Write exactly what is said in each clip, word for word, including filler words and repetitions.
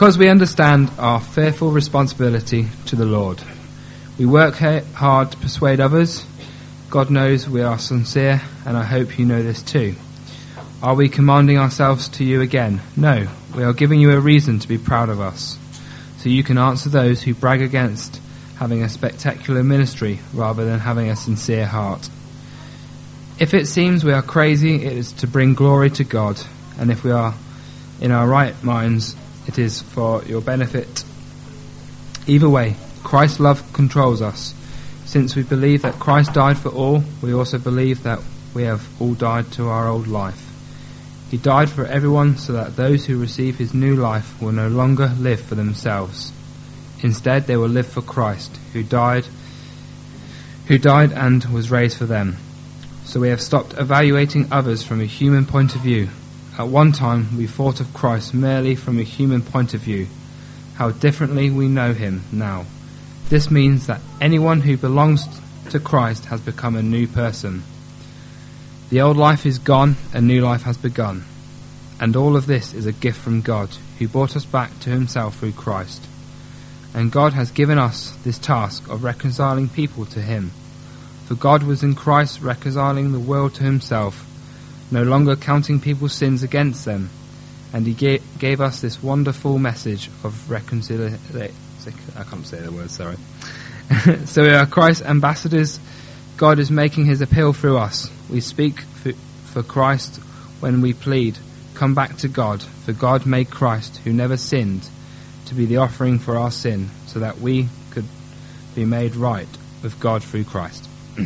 Because we understand our fearful responsibility to the Lord, we work hard to persuade others. God knows we are sincere, and I hope you know this too. Are we commanding ourselves to you again? No, we are giving you a reason to be proud of us, so you can answer those who brag against having a spectacular ministry rather than having a sincere heart. If it seems we are crazy, it is to bring glory to God, and if we are in our right minds, it is for your benefit. Either way, Christ's love controls us. Since we believe that Christ died for all, we also believe that we have all died to our old life. He died for everyone so that those who receive his new life will no longer live for themselves. Instead, they will live for Christ, who died, who died and was raised for them. So we have stopped evaluating others from a human point of view. At one time, we thought of Christ merely from a human point of view. How differently we know him now. This means that anyone who belongs to Christ has become a new person. The old life is gone, a new life has begun. And all of this is a gift from God, who brought us back to himself through Christ. And God has given us this task of reconciling people to him. For God was in Christ reconciling the world to himself, no longer counting people's sins against them, and he gave, gave us this wonderful message of reconciliation. I can't say the word, sorry. So we are Christ's ambassadors. God is making his appeal through us. We speak for, for Christ when we plead, come back to God, for God made Christ, who never sinned, to be the offering for our sin, so that we could be made right with God through Christ.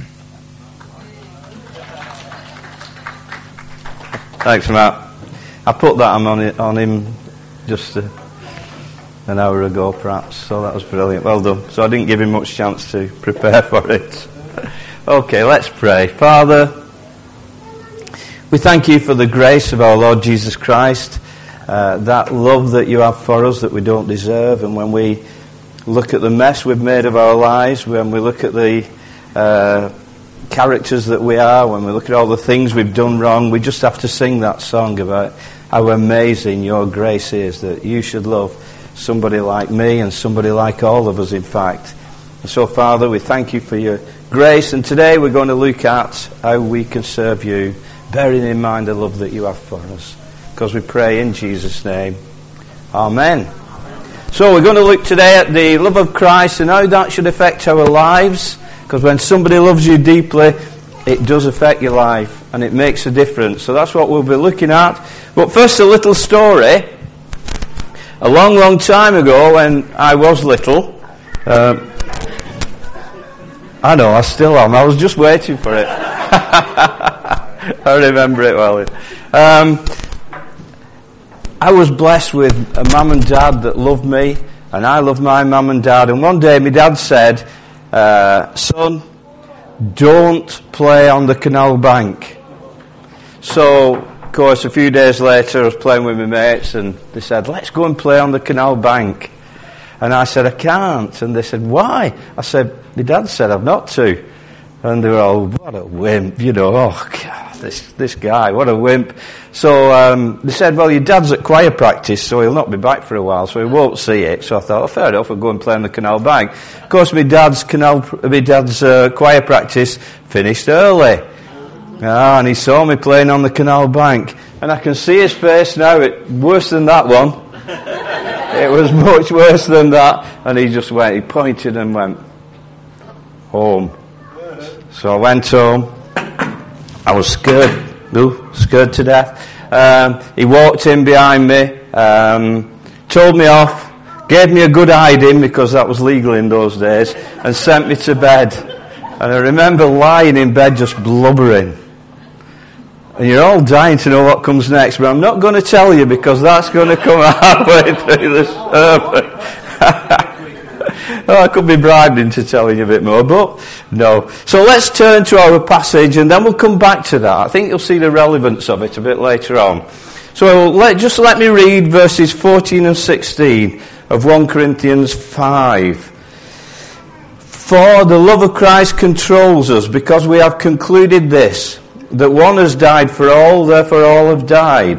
Thanks, Matt. I put that on, it, on him just uh, an hour ago, perhaps, so that was brilliant. Well done. So I didn't give him much chance to prepare for it. Okay, let's pray. Father, we thank you for the grace of our Lord Jesus Christ, uh, that love that you have for us that we don't deserve, and when we look at the mess we've made of our lives, when we look at the uh, characters that we are, when we look at all the things we've done wrong, we just have to sing that song about how amazing your grace is, that you should love somebody like me and somebody like all of us, in fact. And so, Father, we thank you for your grace, and today we're going to look at how we can serve you, bearing in mind the love that you have for us, because we pray in Jesus' name. Amen. So we're going to look today at the love of Christ and how that should affect our lives. Because when somebody loves you deeply, it does affect your life and it makes a difference. So that's what we'll be looking at. But first, a little story. A long, long time ago, when I was little, um, I know, I still am. I was just waiting for it. I remember it well. Um, I was blessed with a mum and dad that loved me, and I loved my mum and dad. And one day, my dad said, Uh, son, don't play on the canal bank. So, of course, a few days later, I was playing with my mates, and they said, let's go and play on the canal bank. And I said, I can't. And they said, why? I said, my dad said I've not to. And they were all, what a wimp, you know, oh, God, this, this guy, what a wimp. So um, they said, well, your dad's at choir practice, so he'll not be back for a while, so he won't see it. So I thought, oh, fair enough, I'll go and play on the canal bank. Of course, my dad's canal, my dad's uh, choir practice finished early. Ah, and he saw me playing on the canal bank. And I can see his face now, it worse than that one. It was much worse than that. And he just went, he pointed and went, home. So I went home. I was scared, ooh, scared to death. Um, he walked in behind me, um, told me off, gave me a good hiding because that was legal in those days, and sent me to bed. And I remember lying in bed just blubbering. And you're all dying to know what comes next, but I'm not going to tell you because that's going to come halfway through the sermon. Oh, I could be bribed into telling you a bit more, but no. So let's turn to our passage and then we'll come back to that. I think you'll see the relevance of it a bit later on. So let, just let me read verses fourteen and sixteen of First Corinthians five. For the love of Christ controls us, because we have concluded this, that one has died for all, therefore all have died.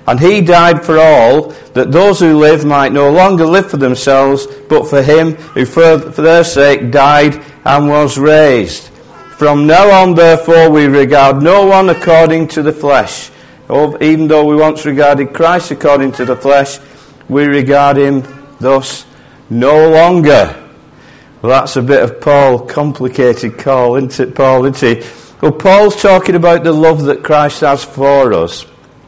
And he died for all, that those who live might no longer live for themselves, but for him who for, for their sake died and was raised. From now on, therefore, we regard no one according to the flesh. Or, even though we once regarded Christ according to the flesh, we regard him thus no longer. Well, that's a bit of Paul, complicated call, isn't it, Paul, isn't he? Well, Paul's talking about the love that Christ has for us.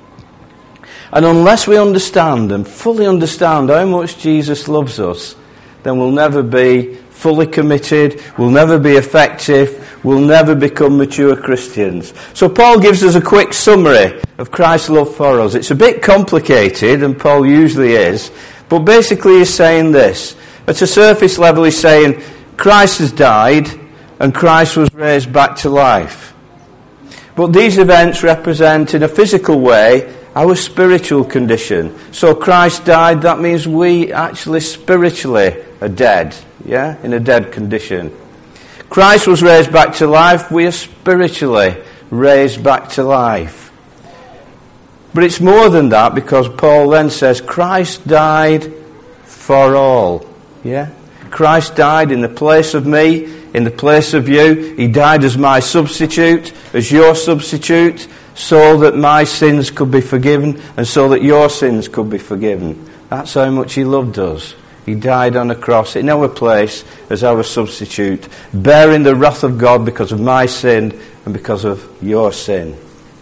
And unless we understand and fully understand how much Jesus loves us, then we'll never be fully committed, we'll never be effective, we'll never become mature Christians. So Paul gives us a quick summary of Christ's love for us. It's a bit complicated, and Paul usually is, but basically he's saying this. At a surface level he's saying, Christ has died, and Christ was raised back to life. But these events represent, in a physical way, our spiritual condition. So Christ died, that means we actually spiritually are dead, yeah, in a dead condition. Christ was raised back to life, we are spiritually raised back to life. But it's more than that, because Paul then says Christ died for all, yeah. Christ died in the place of me, in the place of you. He died as my substitute, as your substitute, so that my sins could be forgiven and so that your sins could be forgiven. That's how much he loved us. He died on a cross in our place as our substitute, bearing the wrath of God because of my sin and because of your sin.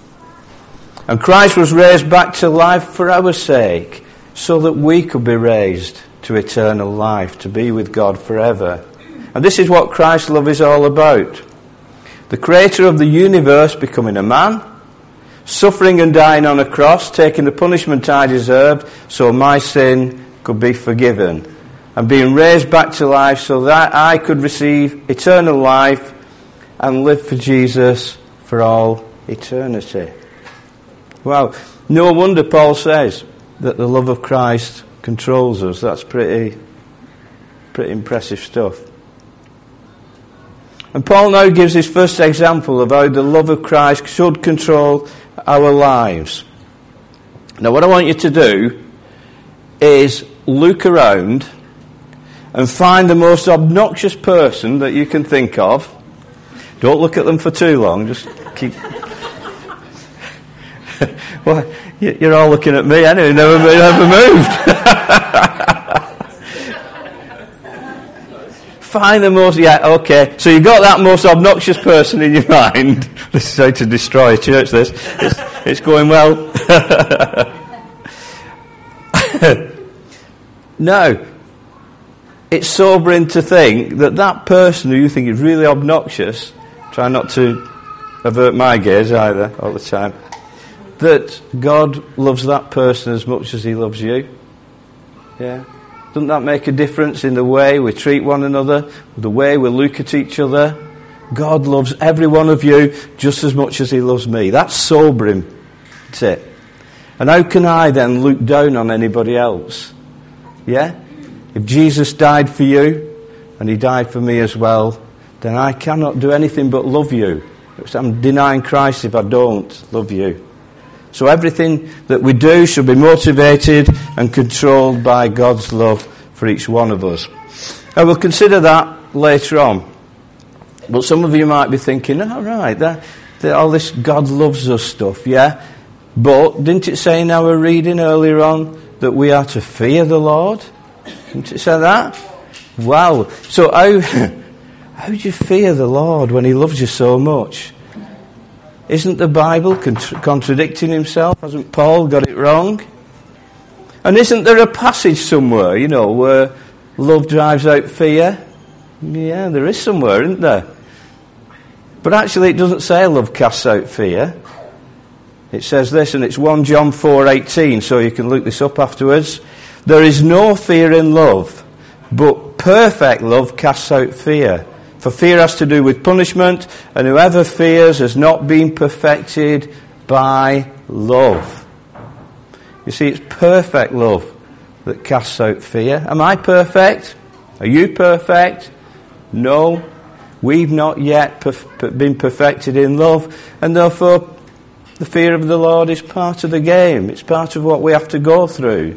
And Christ was raised back to life for our sake, so that we could be raised to eternal life, to be with God forever. And this is what Christ's love is all about. The creator of the universe becoming a man, suffering and dying on a cross, taking the punishment I deserved so my sin could be forgiven, and being raised back to life so that I could receive eternal life and live for Jesus for all eternity. Well, no wonder Paul says that the love of Christ controls us. That's pretty, pretty impressive stuff. And Paul now gives his first example of how the love of Christ should control our lives. Now, what I want you to do is look around and find the most obnoxious person that you can think of. Don't look at them for too long, just keep... Well, you're all looking at me anyway, never, never moved. Find the most, yeah, okay. So you got that most obnoxious person in your mind. This is how to destroy a church, this. It's, it's going well. No. It's sobering to think that that person who you think is really obnoxious, try not to avert my gaze either all the time, that God loves that person as much as he loves you. Yeah. Doesn't that make a difference in the way we treat one another, the way we look at each other? God loves every one of you just as much as he loves me. That's sobering. That's it. And how can I then look down on anybody else? Yeah? If Jesus died for you, and he died for me as well, then I cannot do anything but love you. I'm denying Christ if I don't love you. So everything that we do should be motivated and controlled by God's love for each one of us. I will consider that later on. But some of you might be thinking, all right, that, that all this God loves us stuff, yeah? But didn't it say in our reading earlier on that we are to fear the Lord? Didn't it say that? Wow. So how, how do you fear the Lord when he loves you so much? Isn't the Bible contra- contradicting himself? Hasn't Paul got it wrong? And isn't there a passage somewhere, you know, where love drives out fear? Yeah, there is somewhere, isn't there? But actually it doesn't say love casts out fear. It says this, and it's First John four eighteen, so you can look this up afterwards. There is no fear in love, but perfect love casts out fear. For fear has to do with punishment, and whoever fears has not been perfected by love. You see, it's perfect love that casts out fear. Am I perfect? Are you perfect? No. We've not yet perf- been perfected in love, and therefore The fear of the Lord is part of the game. It's part of what we have to go through.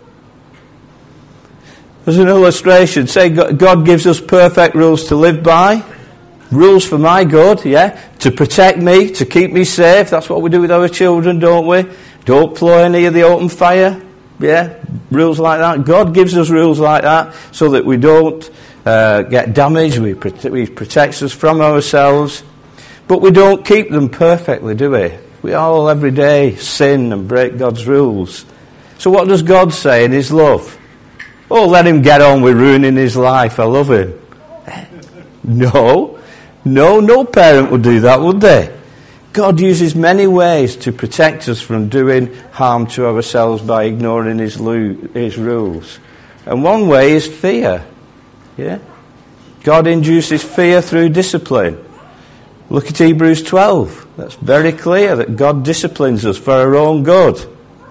As an illustration, say God gives us perfect rules to live by. Rules for my good, yeah? To protect me, to keep me safe. That's what we do with our children, don't we? Don't play near the open fire. Yeah? Rules like that. God gives us rules like that so that we don't uh, get damaged. We prote- He protects us from ourselves. But we don't keep them perfectly, do we? We all every day sin and break God's rules. So what does God say in His love? Oh, let him get on with ruining his life. I love him. No. No, no parent would do that, would they? God uses many ways to protect us from doing harm to ourselves by ignoring his, lo- his rules. And one way is fear. Yeah? God induces fear through discipline. Look at Hebrews twelve. That's very clear that God disciplines us for our own good.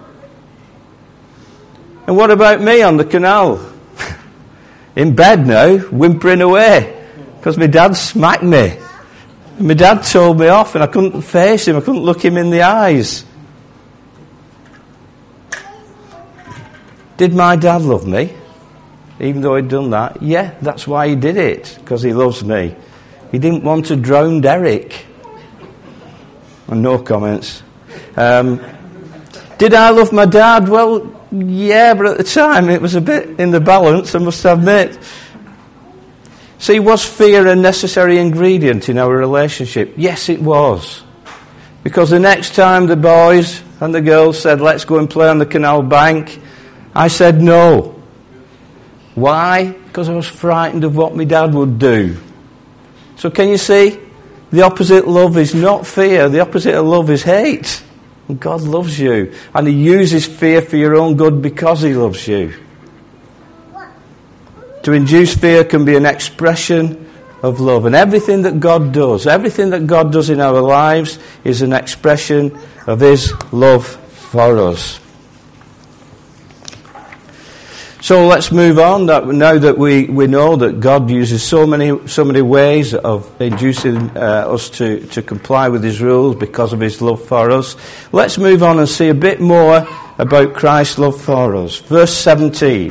And what about me on the canal? In bed now, whimpering away, because my dad smacked me. And my dad told me off and I couldn't face him, I couldn't look him in the eyes. Did my dad love me? Even though he'd done that? Yeah, that's why he did it, because he loves me. He didn't want to drown Derek. And no comments. Um, did I love my dad? Well, yeah, but at the time it was a bit in the balance, I must admit. See, was fear a necessary ingredient in our relationship? Yes, it was. Because the next time the boys and the girls said, let's go and play on the canal bank, I said no. Why? Because I was frightened of what my dad would do. So can you see? The opposite love is not fear. The opposite of love is hate. And God loves you. And He uses fear for your own good because He loves you. To induce fear can be an expression of love. And everything that God does, everything that God does in our lives is an expression of His love for us. So let's move on. That now that we, we know that God uses so many so many ways of inducing uh, us to, to comply with His rules because of His love for us, let's move on and see a bit more about Christ's love for us. Verse seventeen.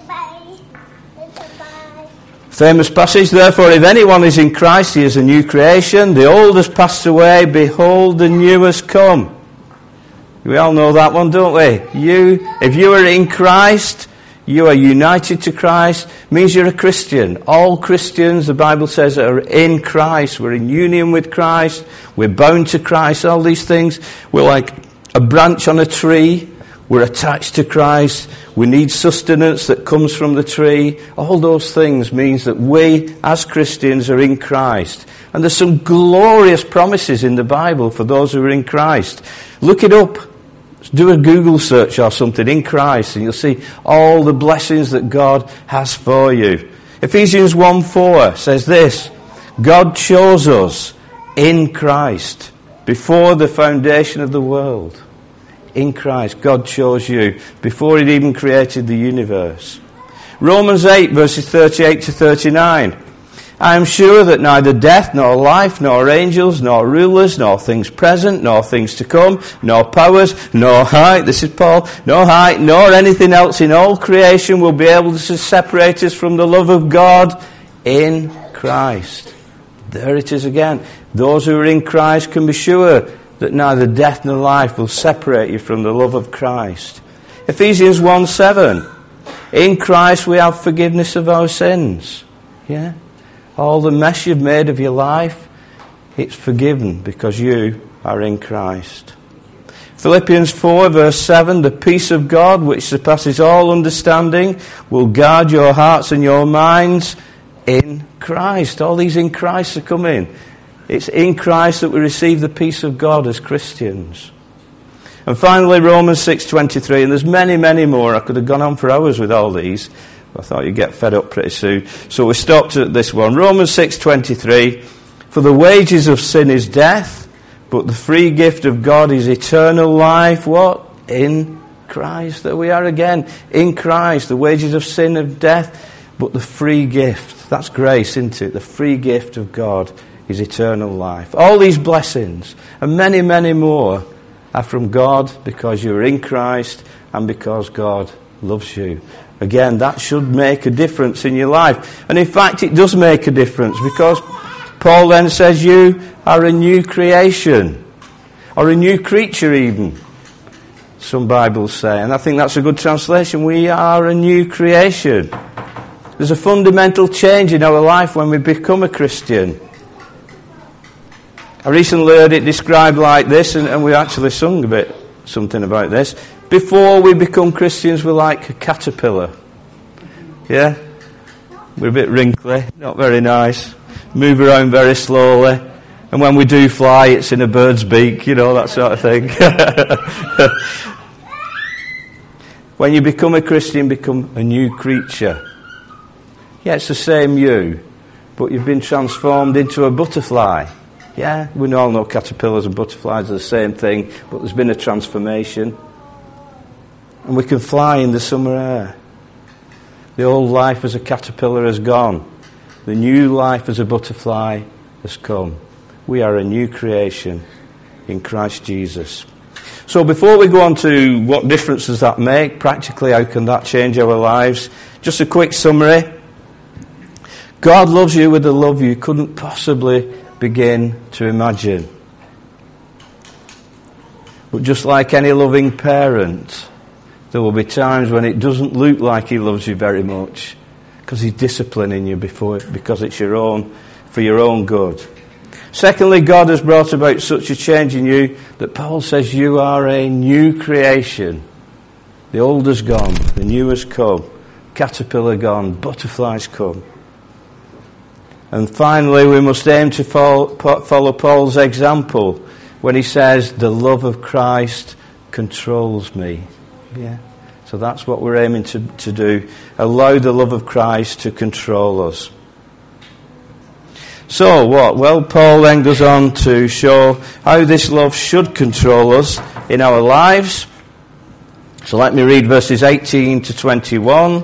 Famous passage, therefore, if anyone is in Christ, he is a new creation. The old has passed away. Behold, the new has come. We all know that one, don't we? You, if you are in Christ, you are united to Christ, means you're a Christian. All Christians, the Bible says, are in Christ. We're in union with Christ. We're bound to Christ. All these things. We're like a branch on a tree. We're attached to Christ. We need sustenance that comes from the tree. All those things means that we, as Christians, are in Christ. And there's some glorious promises in the Bible for those who are in Christ. Look it up. Do a Google search or something, in Christ, and you'll see all the blessings that God has for you. Ephesians one four says this: God chose us in Christ before the foundation of the world. In Christ, God chose you before He'd even created the universe. Romans eight verses thirty-eight to thirty-nine. I am sure that neither death, nor life, nor angels, nor rulers, nor things present, nor things to come, nor powers, nor height, this is Paul, nor height, nor anything else in all creation will be able to separate us from the love of God in Christ. There it is again. Those who are in Christ can be sure that neither death nor life will separate you from the love of Christ. Ephesians one seven. In Christ we have forgiveness of our sins. Yeah? All the mess you've made of your life, it's forgiven because you are in Christ. Philippians four verse seven, the peace of God which surpasses all understanding will guard your hearts and your minds in Christ. All these in Christ are coming. It's in Christ that we receive the peace of God as Christians. And finally Romans six twenty-three, and there's many, many more. I could have gone on for hours with all these. I thought you'd get fed up pretty soon. So we stopped at this one. Romans six twenty-three. For the wages of sin is death, but the free gift of God is eternal life. What? In Christ. There we are again. In Christ. The wages of sin are death, but the free gift. That's grace, isn't it? The free gift of God is eternal life. All these blessings, and many, many more, are from God because you're in Christ and because God loves you. Again, that should make a difference in your life. And in fact, it does make a difference, because Paul then says you are a new creation, or a new creature even, some Bibles say. And I think that's a good translation. We are a new creation. There's a fundamental change in our life when we become a Christian. I recently heard it described like this, and, and we actually sung a bit something about this. Before we become Christians, we're like a caterpillar. Yeah? We're a bit wrinkly, not very nice, move around very slowly, and when we do fly, it's in a bird's beak, you know, that sort of thing. When you become a Christian, become a new creature. Yeah, it's the same you, but you've been transformed into a butterfly. Yeah, we all know caterpillars and butterflies are the same thing, but there's been a transformation. And we can fly in the summer air. The old life as a caterpillar has gone. The new life as a butterfly has come. We are a new creation in Christ Jesus. So before we go on to what difference does that make, practically how can that change our lives, just a quick summary. God loves you with a love you couldn't possibly begin to imagine. But just like any loving parent, there will be times when it doesn't look like he loves you very much, because he's disciplining you before, because it's your own, for your own good. Secondly, God has brought about such a change in you that Paul says you are a new creation. The old has gone, the new has come. Caterpillar gone, butterflies come. And finally, we must aim to follow Paul's example when he says, the love of Christ controls me. Yeah. So that's what we're aiming to, to do. Allow the love of Christ to control us. So what? Well, Paul then goes on to show how this love should control us in our lives. So let me read verses eighteen to twenty-one.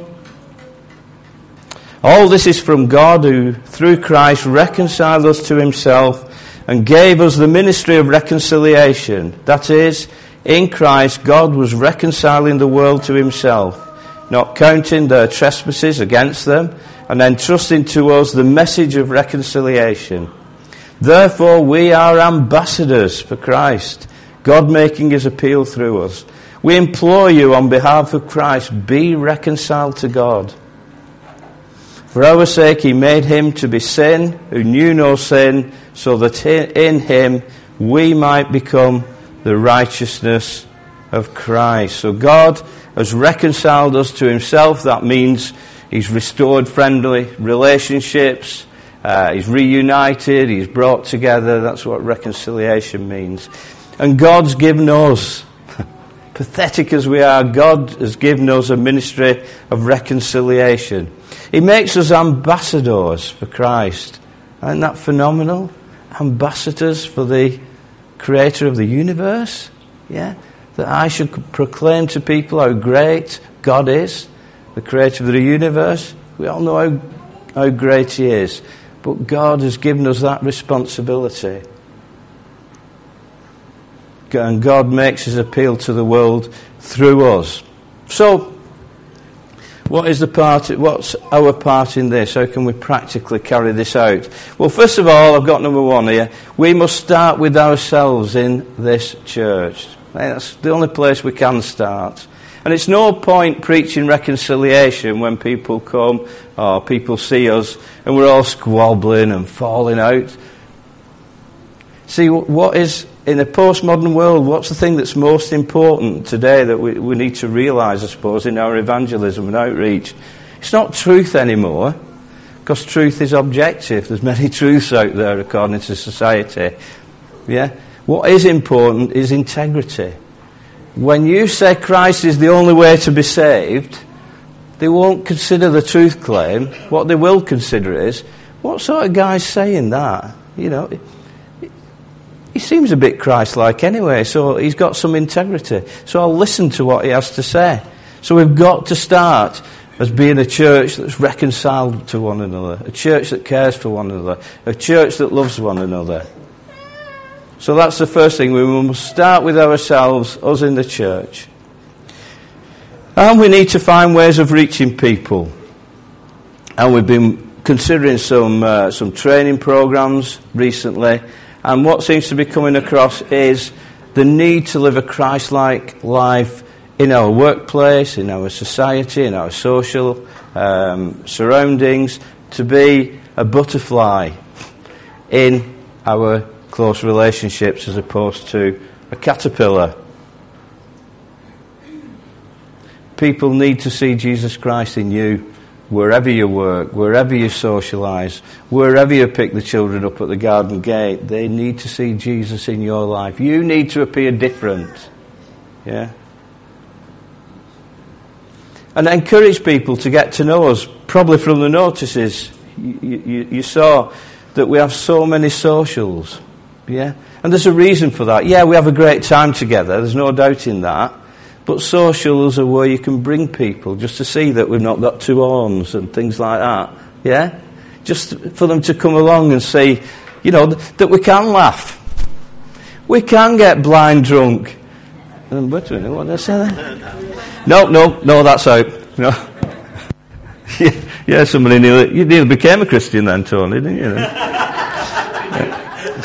All this is from God, who through Christ reconciled us to himself and gave us the ministry of reconciliation. That is, in Christ God was reconciling the world to himself, not counting their trespasses against them, and entrusting to us the message of reconciliation. Therefore we are ambassadors for Christ, God making his appeal through us. We implore you on behalf of Christ, be reconciled to God. For our sake he made him to be sin, who knew no sin, so that in him we might become the righteousness of Christ. So God has reconciled us to himself. That means he's restored friendly relationships, uh, he's reunited, he's brought together. That's what reconciliation means. And God's given us, pathetic as we are, God has given us a ministry of reconciliation. He makes us ambassadors for Christ. Isn't that phenomenal? Ambassadors for the creator of the universe. Yeah? That I should proclaim to people how great God is, the creator of the universe. We all know how, how great he is. But God has given us that responsibility. And God makes his appeal to the world through us. So, what is the part? What's our part in this? How can we practically carry this out? Well, first of all, I've got number one here. We must start with ourselves in this church. That's the only place we can start. And it's no point preaching reconciliation when people come or people see us and we're all squabbling and falling out. See, what is, in a postmodern world, what's the thing that's most important today that we, we need to realise, I suppose, in our evangelism and outreach? It's not truth anymore, because truth is objective. There's many truths out there according to society. Yeah? What is important is integrity. When you say Christ is the only way to be saved, they won't consider the truth claim. What they will consider is, what sort of guy's saying that? You know, he seems a bit Christ-like anyway, so he's got some integrity. So I'll listen to what he has to say. So we've got to start as being a church that's reconciled to one another, a church that cares for one another, a church that loves one another. So that's the first thing. We must start with ourselves, us in the church. And we need to find ways of reaching people. And we've been considering some uh, some training programs recently. And what seems to be coming across is the need to live a Christ-like life in our workplace, in our society, in our social um, surroundings, to be a butterfly in our close relationships as opposed to a caterpillar. People need to see Jesus Christ in you wherever you work, wherever you socialise, wherever you pick the children up at the garden gate. They need to see Jesus in your life. You need to appear different. Yeah? And encourage people to get to know us, probably from the notices. You, you, you saw that we have so many socials. Yeah? And there's a reason for that. Yeah, we have a great time together, there's no doubt in that. But socials are where you can bring people just to see that we've not got two horns and things like that. Yeah? Just for them to come along and see, you know, th- that we can laugh. We can get blind drunk. Um, wait a minute, what did I say there? No, no, no, that's out. No. yeah, yeah, somebody nearly, you nearly became a Christian then, Tony, didn't you? yeah.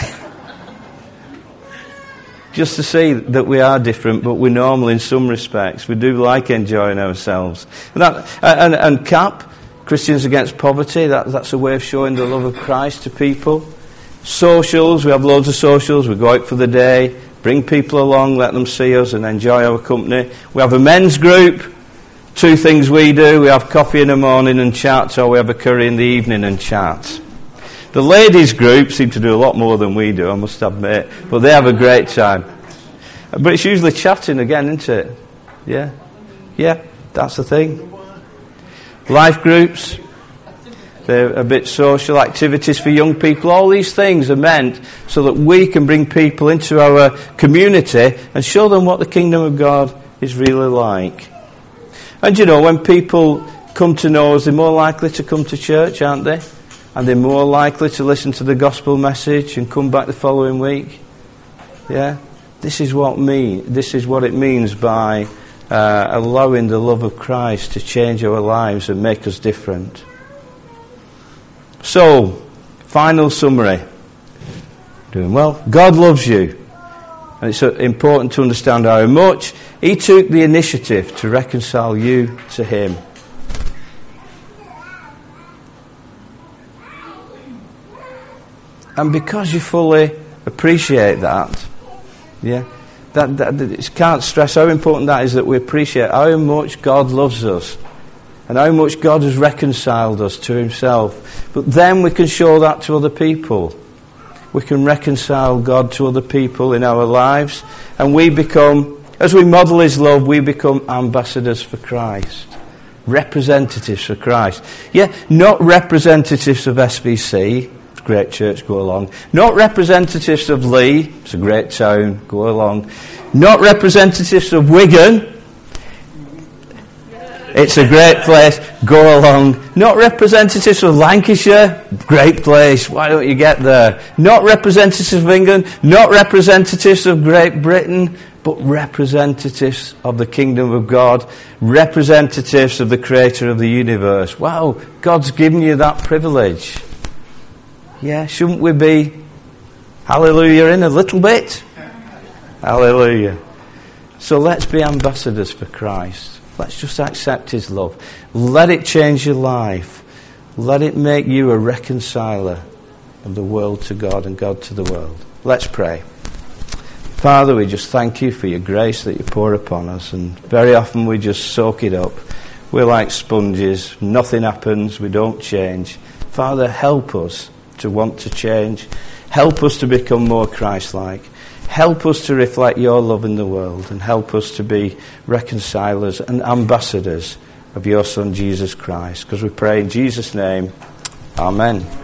Just to see that we are different, but we're normal in some respects. We do like enjoying ourselves. And, that, and, and C A P, Christians Against Poverty, that, that's a way of showing the love of Christ to people. Socials, we have loads of socials. We go out for the day, bring people along, let them see us and enjoy our company. We have a men's group. Two things we do. We have coffee in the morning and chat, or we have a curry in the evening and chat. The ladies' group seem to do a lot more than we do, I must admit, but they have a great time. But it's usually chatting again, isn't it? Yeah? Yeah, that's the thing. Life groups, they're a bit social, activities for young people. All these things are meant so that we can bring people into our community and show them what the kingdom of God is really like. And you know, when people come to know us, they're more likely to come to church, aren't they? And they're more likely to listen to the gospel message and come back the following week. Yeah? This is what mean. This is what it means by uh, allowing the love of Christ to change our lives and make us different. So, final summary. Doing well. God loves you. And it's important to understand how much He took the initiative to reconcile you to Him. And because you fully appreciate that, yeah, that, that, that it can't stress how important that is, that we appreciate how much God loves us and how much God has reconciled us to Himself. But then we can show that to other people. We can reconcile God to other people in our lives, and we become, as we model His love, we become ambassadors for Christ. Representatives for Christ. Yeah, not representatives of S V C. Great church, go along. Not representatives of Lee, it's a great town, go along. Not representatives of Wigan, it's a great place, go along. Not representatives of Lancashire, great place, why don't you get there? Not representatives of England, not representatives of Great Britain, but representatives of the kingdom of God, representatives of the creator of the universe. Wow, God's given you that privilege. Yeah, shouldn't we be hallelujah in a little bit? Hallelujah. So let's be ambassadors for Christ. Let's just accept His love. Let it change your life. Let it make you a reconciler of the world to God and God to the world. Let's pray. Father, we just thank You for Your grace that You pour upon us, and very often we just soak it up. We're like sponges. Nothing happens. We don't change. Father, help us to want to change. Help us to become more Christ-like. Help us to reflect Your love in the world, and help us to be reconcilers and ambassadors of Your Son Jesus Christ. Because we pray in Jesus' name, Amen.